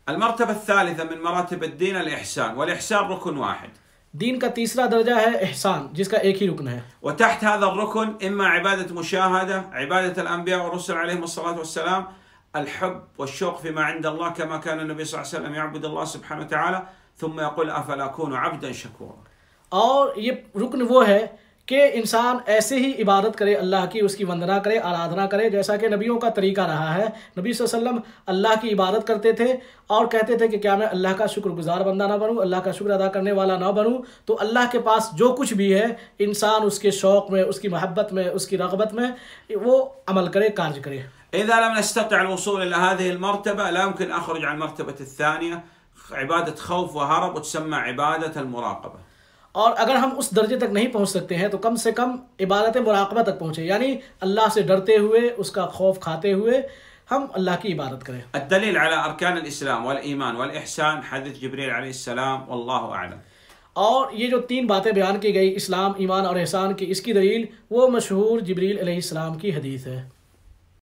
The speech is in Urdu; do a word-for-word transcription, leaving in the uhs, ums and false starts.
المرتبة الثالثة من مراتب الدين الإحسان، والإحسان ركن واحد. دین کا تیسرا درجہ ہے احسان، جس کا ایک ہی رکن ہے. وتحت هذا الركن إما عبادة مشاهدة، عبادة الأنبياء والرسل عليهم الصلاة والسلام، الحب والشوق فيما عند الله كما كان النبي صلى الله عليه وسلم يعبد الله سبحانه وتعالى ثم يقول أفلا أكون عبدا شكورا. اور یہ رکن وہ ہے کہ انسان ایسے ہی عبادت کرے اللہ کی، اس کی وندنا کرے، آرادھنا کرے جیسا کہ نبیوں کا طریقہ رہا ہے. نبی صلی اللہ علیہ وسلم اللہ کی عبادت کرتے تھے اور کہتے تھے کہ کیا میں اللہ کا شکر گزار بندہ نہ بنوں، اللہ کا شکر ادا کرنے والا نہ بنوں. تو اللہ کے پاس جو کچھ بھی ہے انسان اس کے شوق میں، اس کی محبت میں، اس کی رغبت میں وہ عمل کرے، کارج کرے. إذا لم نستطع الوصول إلى هذه المرتبة لا يمكن أخرج عن المرتبة الثانية، عبادة خوف وهرب، وتسمى عبادة المراقبة. اور اگر ہم اس درجے تک نہیں پہنچ سکتے ہیں تو کم سے کم عبادت مراقبہ تک پہنچے، یعنی اللہ سے ڈرتے ہوئے، اس کا خوف کھاتے ہوئے ہم اللہ کی عبادت کریں. الدليل على أركان الإسلام والإيمان والإحسان حديث جبريل عليه السلام والله أعلم. اور یہ جو تین باتیں بیان کی گئی، اسلام، ایمان اور احسان کی، اس کی دلیل وہ مشہور جبریل علیہ السلام کی حدیث ہے.